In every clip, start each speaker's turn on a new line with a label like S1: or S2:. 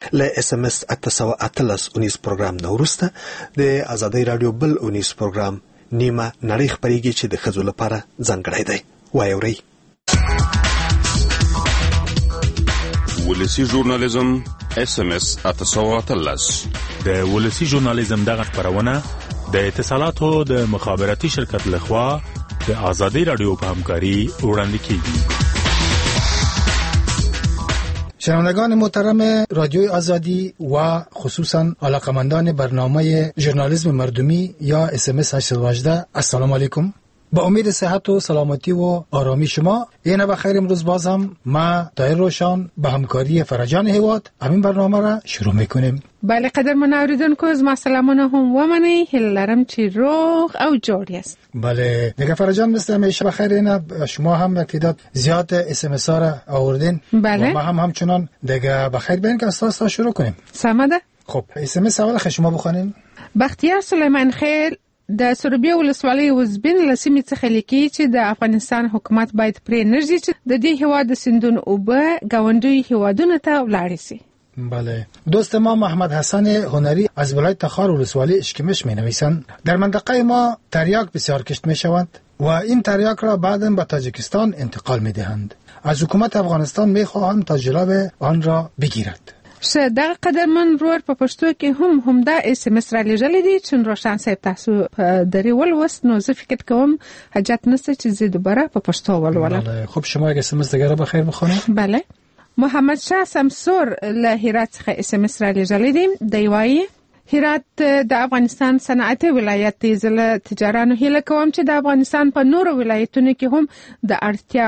S1: له اس ام اس 813 اونیز پروګرام نو ورسته د ازادي رادیو بل اونیز پروګرام نیمه نړۍ خبرېږي چې د ښځو لپاره ځانګړی دی. وایورئ.
S2: ولسی ژورنالیزم اس ام اس 813
S3: د ولسی ژورنالیزم دغه خبرونه د اتصالاتو د مخابراتي شرکت لخوا د ازادي رادیو په همکاري وړاندې کیږي.
S4: شنوندگان محترم رادیوی آزادی و خصوصا علاقمندان برنامه ژورنالیسم مردمی یا اس ام اس 818 السلام علیکم. با امید صحت و سلامتی و آرامی شما اینه بخیر. امروز باز هم ما طاهر روشان به همکاری فرجان هیواد همین برنامه را شروع میکنیم.
S5: بله قدرمن اوریدونکو زما سلامونه هم ومنئ. هیله لرم چې روغ او جوړ یاست.
S4: بله دیگه فرجان مثل همیشه بخیر. اینه شما هم یک تعداد زیاد اس ام اس ها را آوردین.
S5: بله.
S4: و ما هم همچنان دیگه بخیر بین که اساسا شروع کنیم.
S5: سمده.
S4: خب اس ام اس اول شما بخونین.
S5: بختیار سلیمان خیل د سروبیا ولسوالۍ وزبین لسیمې څخه لیکي چې د افغانستان حکومت باید پرې نږدې چې د دې هېواد د سیندونو اوبه ګاونډیو هېوادونو ته ولاړې سي.
S4: بله. دوست ما محمد حسن هنری از ولایت تخار ولسوالی اشکمش می نویسند در منطقه ما تریاک بسیار کشت می شوند و این تریاک را بعداً به تاجیکستان انتقال می دهند. از حکومت افغانستان می خواهم تا جلو آن را بگیرد.
S5: دغه قدرمن رور په پښتو کې همدا اس ام اس را لېږلی دی چې روشن صاحب تاسو په درې ولوست نو زه فکر کوم حاجت نشته چې زه دوباره په پښتو ولولم.
S4: بله. خب شما یک اس ام اس دیگه را بخیر بخونید.
S5: بله. محمد شاه سمسور له هرات څخه اس ام اس را لېږلی دی. دی وایي هرات د افغانستان صنعتي ولایت دی. زه له تجارانو هیله کوم چې د افغانستان په نورو ولایتونو کې هم د اړتیا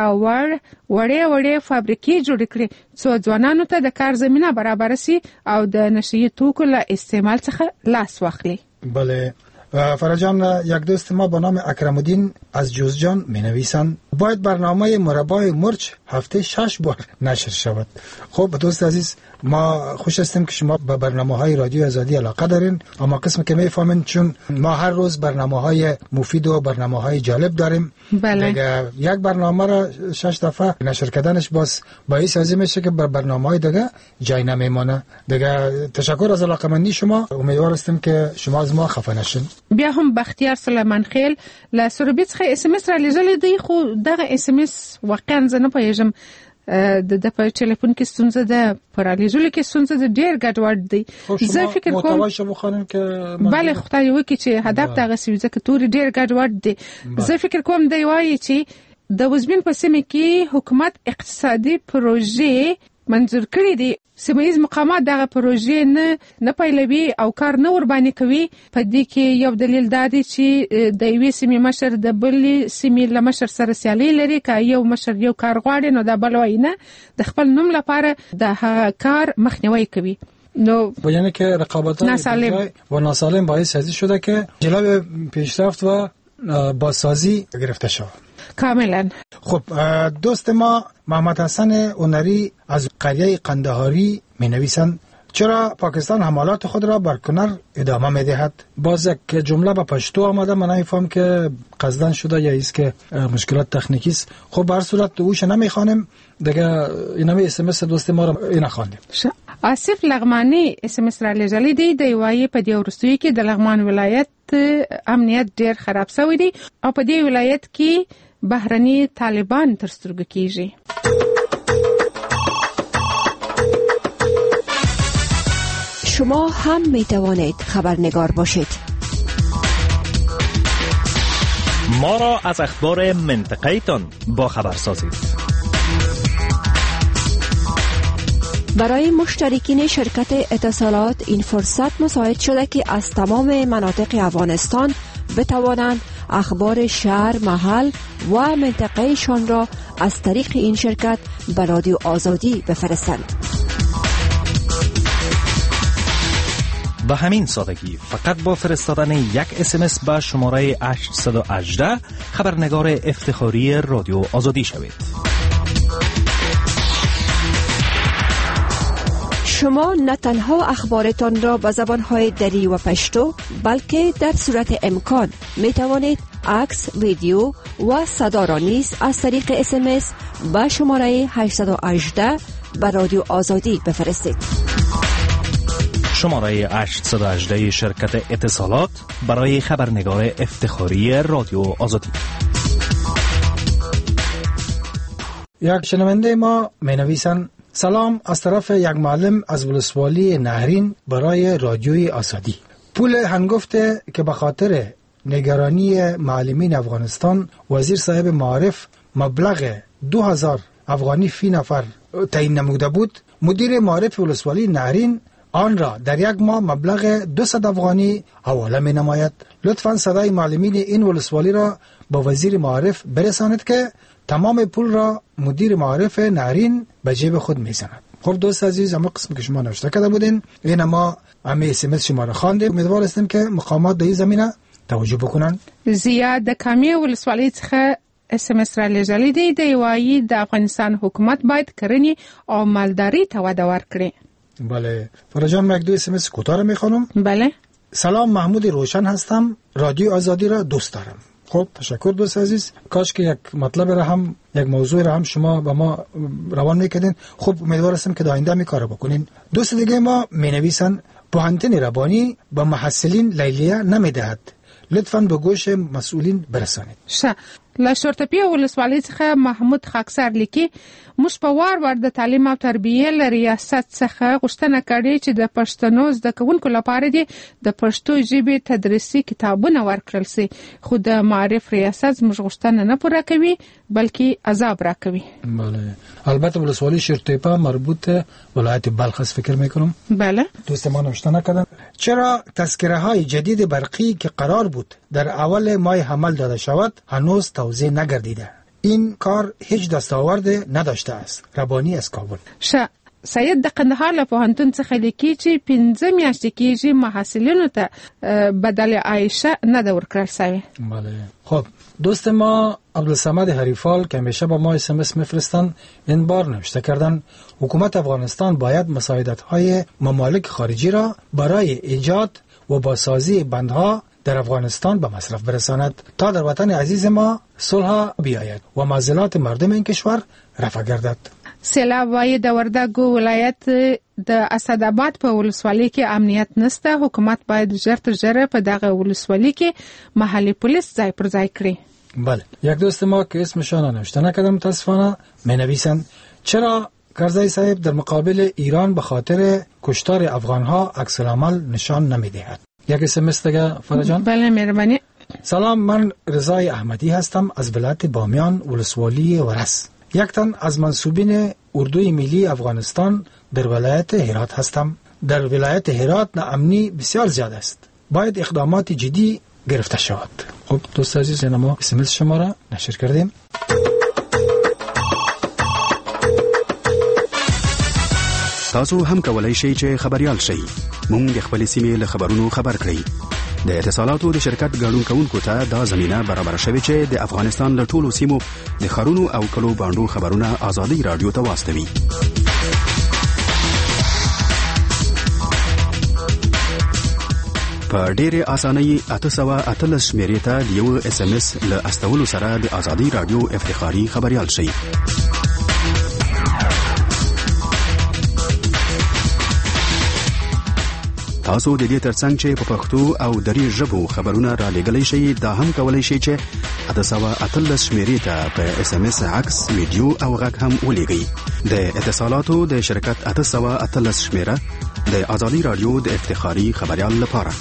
S5: وړې فابریکې جوړې کړي څو ځوانانو ته د کار زمینه برابر شي او د نشئی توکو له استعمال څخه لاس واخلي.
S4: بله. فرجان یک دوست ما با نام اکرم الدین از جوزجان می نویسند باید برنامه مربای مرچ هفته 6 بار نشر شود. خب دوست عزیز ما خوش هستیم که شما به برنامه‌های رادیو آزادی علاقه دارین اما قسم که میفهمین چون ما هر روز برنامه‌های مفید و برنامه‌های جالب داریم.
S5: بله.
S4: دیگه یک برنامه را 6 دفعه نشر کردنش باعث از میشه که بر برنامه‌های دیگه جای نمیمونه. دیگه تشکر از علاقمندی شما. امیدوار هستیم که شما از ما خفه نشین.
S5: بیا هم بختیار سلیمان خیل له سروبي څخه اس ام اس را لېږلی دی خو دغه اس ام اس واقعا زه نه پوهېږم د په ټلیفون کې ستونزه ده پر لېږلو کې ستونزه ده ډېر ګډوډ دی. زه فکر کوم
S4: محتوایشو بخونم که
S5: بله خدای وکړي چې هدف دغسې وي ځکه توري ډېر ګډوډ دی. زه فکر کوم دی وایي چې د وزبین په سیمه کې حکومت اقتصادي پروژې منظور کړی دي. سیمه‌ییز مقامات دغه پروژې نه پیلوي او کار نه ور باندې کوي. په دې کې یو دلیل دا دی چې د یوې سیمې مشر د بلې سیمې له مشر سره سیالي لري. که یو مشر یو کار غواړي نو دا بل وایي نه د خپل نوم لپاره د کار مخنیوی کوي. نو
S4: یعنی که رقابت و ناسالم باعث هزی شده که جلو پیشرفت و بازسازی گرفته شود.
S5: کاملا.
S4: خب دوست ما محمد حسن هنری از قریه قندهاری می نویسند چرا پاکستان حملات خود را بر کنر ادامه می دهد؟ باز یک جمله به پشتو آمده من نمیفهم که قصدن شده یا ایست که مشکلات تکنیکی است. خب به هر صورت اوش نمیخوانیم دیگه اینم اس ام اس دوست ما را نخواندیم.
S5: آصف لغمانی اس ام اس را لېږلی دی. دی وایي په دې وروستیو کې د لغمان ولایت امنیت ډېر خراب شوی دی او په دې ولایت کې بهرني طالبان تر سترګو کېږي.
S6: شما هم می توانید خبرنگار باشید.
S7: ما را از اخبار منطقه تان با خبر سازید.
S6: برای مشترکین شرکت اتصالات این فرصت مساعد شده که از تمام مناطق افغانستان بتوانند اخبار شهر، محل و منطقه شان را از طریق این شرکت به رادیو آزادی بفرستند.
S7: به همین سادگی فقط با فرستادن یک اسمس به شماره 818 خبرنگار افتخاری رادیو آزادی شوید.
S6: شما نه تنها اخبارتان را به زبانهای دری و پشتو بلکه در صورت امکان می توانید عکس، ویدیو و صدا را نیز از طریق اسمس به شماره 818 به رادیو آزادی بفرستید.
S7: شماره 818 شرکت اتصالات برای خبرنگار افتخاری رادیو آزادی.
S4: یک شنونده ما می نویسند: سلام، از طرف یک معلم از ولسوالی نهرین برای رادیوی آزادی. پول هنگفته که به خاطر نگرانی معلمین افغانستان وزیر صاحب معارف مبلغ 2000 افغانی فی نفر تعیین نموده بود، مدیر معارف ولسوالی نهرین آن را در یک ماه مبلغ 200 افغانی حواله می نماید. لطفاً صدای معلمین این ولسوالی را با وزیر معارف برساند که تمام پول را مدیر معارف نهرین به جیب خود می زند. خب دوست عزیز، اما قسم که شما نوشته کرده بودین، این ما همه اسمس شما را خواندیم. امیدوار هستیم که مقامات در این زمینه توجه بکنن.
S5: زیاد د کامی ولسوالی څخه SMS را لېږلې دی. دی وایي د افغانستان حکومت باید کرنې او مالداري ته وده ورکړي.
S4: بله فرجان، من یک دو SMS کوتاه را میخوانم.
S5: بله.
S4: سلام، محمود روشن هستم. رادیو آزادی را دوست دارم. خب تشکر دوست عزیز. کاش که یک مطلب را هم، یک موضوع را هم شما به ما روان میکردین. خب امیدوار هستم که آینده می کار بکنین. دوست دیگه ما می نویسن: پوهنتون ربانی به محصلین لیلیه نمیدهد، لطفاً به گوش مسئولین برسانید.
S5: له شورتپی ولسوالۍ څخه محمود خاکسار لیکي: موږ په وار د تعلیم او تربیه له ریاست څخه غوښتنه کړې چې د پښتنو زده کوونکو لپاره د پښتو ژبې تدریسي کتابونه ورکړل شي، خو د معرف ریاست زموږ غوښتنه نه پوره کوي بلکې عذاب راکوي.
S4: بله، البته ولسوالی شورتپه مربوط ولایت بلخ است فکر میکنم.
S5: بله.
S4: دوست ما نوشته نکردن: چرا تذکره های جدید برقی که قرار بود در اول ماه حمل داده شود هنوز توزیع نگردیده؟ این کار هیچ دستاورد نداشته است. ربانی از کابل.
S5: سید د قندهار له پوهنتون څخه لیکي چې 15 میاشتې کېږي محصلینو ته بدل عایشه نه ده ورکړل شوی.
S4: بله. خب دوست ما عبدالصمد حریفال که همیشه با ما SMS میفرستن، این بار نوشته کردن: حکومت افغانستان باید مساعدت‌های ممالک خارجی را برای ایجاد و بازسازی بندها در افغانستان به مصرف برساند تا در وطن عزیز ما صلح بیاید و معضلات مردم این کشور رفع گردد.
S5: سیلاب وایي د وردګو ولایت د اسداباد په ولسوالۍ کې امنیت نشته. حکومت باید ژر تر ژره په دغه ولسوالۍ کې محلي پولیس ځای پر ځای کړي.
S4: بله. یک دوست ما که اسمشان نوشته نکردم متاسفانه می نویسند: چرا کرزی صاحب در مقابل ایران به خاطر کشتار افغانها عکس العمل نشان نمیدهد؟ یک SMS دیگه فرجان.
S5: بله مهربانی.
S4: سلام، من رضای احمدی هستم از ولایت بامیان ولسوالی ورس. یک تن از منصوبین اردوی ملی افغانستان در ولایت هرات هستم. در ولایت هرات ناامنی بسیار زیاد است، باید اقدامات جدی گرفته شود. خب دوست عزیز، ما SMS شما را نشر کردیم.
S8: تاسو هم کولای شئ چې خبريال شئ. مونږ خپل سیمې له خبرونو خبر کړئ. د اتصالاتو د شرکت ګډون کوونکو ته دا زمينه برابر شوه چې د افغانستان له ټولو سیمو د خارونو او کلو باندې خبرونه آزادي رادیو ته واستوي. په ډېره اسانۍ 818 شمیرې ته د یو SMS له استولو سره د آزادي رادیو افتخاري خبريال شئ. تاسو د دې ترڅنګ چې په پښتو او دري ژبو خبرونه را لېږلی شئ، دا هم کولای شئ چې 818 شمیرې ته په SMS عکس، ویډیو او غږ هم ولېږئ. د اتصالاتو د شرکت 818 شمیره د آزادي رادیو د افتخاري خبريال لپاره.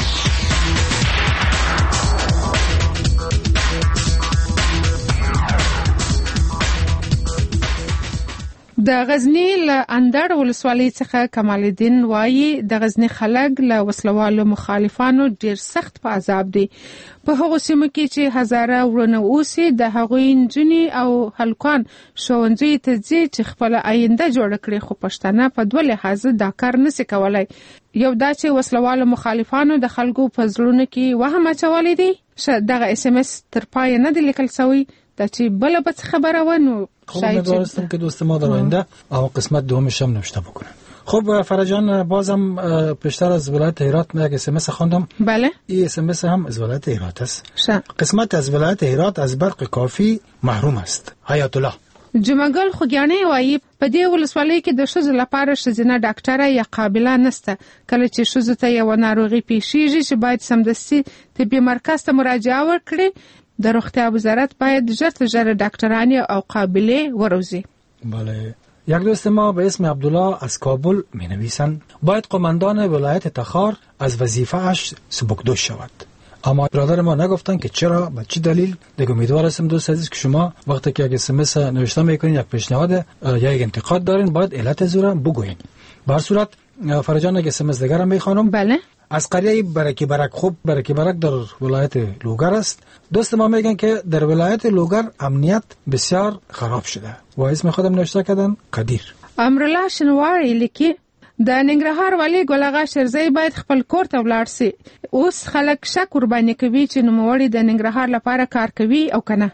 S5: د غزنی له اندړ ولسوالۍ څخه کمال الدین وایي د غزنی خلک له وسلوالو مخالفانو ډیر سخت په عذاب دي. په هغو سیمو کې چې هزاره ورونه اوسي د هغوی نجونې او هلکان ښوونځیو ته ځي چې خپله آینده جوړه کړي، خو پښتانه په دوه لحاظه دا کار نشي کولی. یو دا چې وسلوالو مخالفانو د خلکو په زړونو کې وهم اچولی دی. دغه SMS تر پایه نه دی لیکل شوی، دا چې بله به څه خبره و نو
S4: شاید امیدوارستم که دوست ما در آینده او قسمت دومش هم نوشته بکنن. خب فرجان، بازم پیشتر از ولایت هرات یک SMS خواندم.
S5: بله.
S4: این SMS هم از ولایت هرات است. قسمت از ولایت هرات از برق کافی محروم است. حیات الله.
S5: جمعګل خوګیانې وایي په دې ولسوالۍ کې د ښځو لپاره ښځینه ډاکټره یا قابله نشته. کله چې ښځو ته یو ناروغي پیښیږي چې باید سمدستي طبي مرکز ته مراجعه وکړي، د روغتیا وزارت باید ژر تر ژره ډاکټران او قابله وروزی.
S4: بله. یک دوست ما به اسم عبدالله از کابل می نویسند باید قماندان ولایت تخار از وظیفه اش سبکدوش شود. اما برادر ما نگفتن که چرا، به چه دلیل. دیگه امیدوار هستم دوست عزیز که شما وقتی که یک اسمس نوشته میکنین، یک پیشنهاد یا یک انتقاد دارین، باید علت زورم بگوین. به هر صورت فرجان یک اسمس دیگر هم میخوانم.
S5: بله.
S4: از قریه برکی برک. خوب برکی برک در ولایت لوگر است. دوست ما میگن که در ولایت لوگر امنیت بسیار خراب شده و اسم خودم نوشته کردن قدیر.
S5: امرالله شنواری لیکي د ننګرهار والی ګل اغا شرزی باید خپل کور ته ولاړ سي. اوس خلک شک قرباني کوي چې نوموړی د ننګرهار لپاره کار کوي او کنه.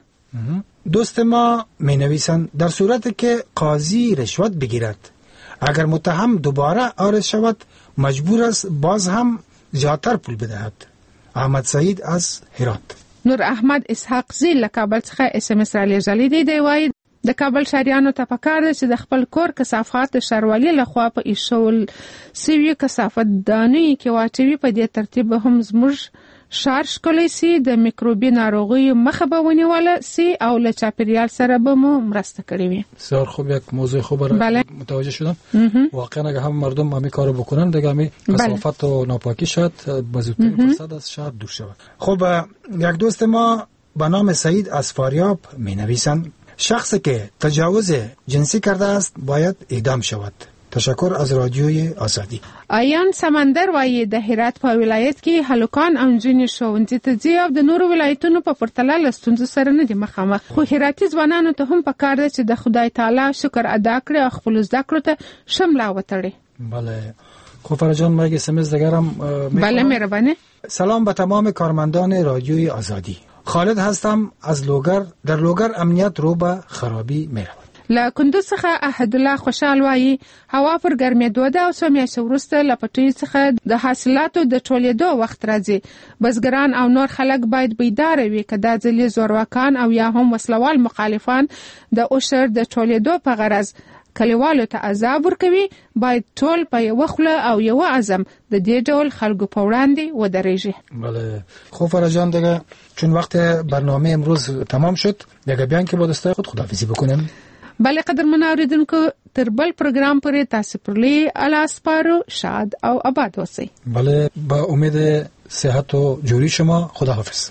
S4: دوست ما می نویسند در صورتی که قاضی رشوت بگیرد، اگر متهم دوباره عارض شود مجبور است باز هم زیاتر پول بدهد. احمد سعید از هرات.
S5: نور احمد اسحاق زیل له کابل څخه اس ام اس را لېږلی دی. وایي د کابل شهریانو ته پکار ده چې د خپل کور کثافات د ښاروالۍ لخوا په ایښول سوي کثافت دانۍ کې واچوي. په دې ترتیب هم زموږ ښار ښکلی سي، د میکروبي ناروغیو مخه به ونیوله سي او له چاپیریال سره به مو مرسته کړې وي.
S4: بسیار خوب، یک موضوع خوب را متوجه شدم. واقعا اگه هم مردم همین کارو بکنن دیگه همین کثافت و ناپاکی شاید بزودترین فرصت از شهر دور شود. خب یک دوست ما به نام سعید از فاریاب می نویسند شخصی که تجاوز جنسی کرده است باید اعدام شود. تشکر از رادیوی آزادی.
S5: آیان سمندر وایي د هرات په ولایت کې هلکان او نجونې ښوونځي ته ځي او د نورو ولایتونو په پرتله له ستونزو سره نه دي مخامخ. خو هراتي ځوانانو ته هم پکار ده چې د خدای تعالی شکر ادا کړي او خپل زده کړو ته شمله وتړي.
S4: بله. خب فرجان ما یک اسمس دیگرم
S5: بله مهربانه.
S4: سلام به تمام کارمندان رادیوی آزادی. خالد هستم از لوگر. در لوگر امنیت رو به خرابی میرود.
S5: له کندوز څخه احدالله خوشحال وایي هوا پر ګرمېدو ده او څو میاشتې وروسته له پټیو څخه د حاصلاتو د ټولېدو وخت راځي. بزګران او نور خلک باید بیداره وي که دا ځلې زورواکان او یا هم وسلوال مخالفان د عشر د ټولېدو په غرض کلیوالو ته عذاب ورکوي، باید ټول په یوه خوله او یوه عزم د دې ډول خلکو په وړاندې ودرېږي.
S4: بله. خب فرجان دیگه چون وقت برنامه امروز تمام شد دیگه بیان که با دوستای خود خداحافظی بکنیم.
S5: بله قدرمن اوریدونکو، تر بل پروګرام پورې تاسو پرلی الله سپارو، شاد او آباد اوسئ.
S4: بله، با امید صحت و جوری شما. خداحافظ.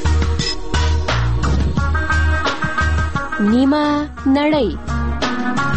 S6: نیمه نړۍ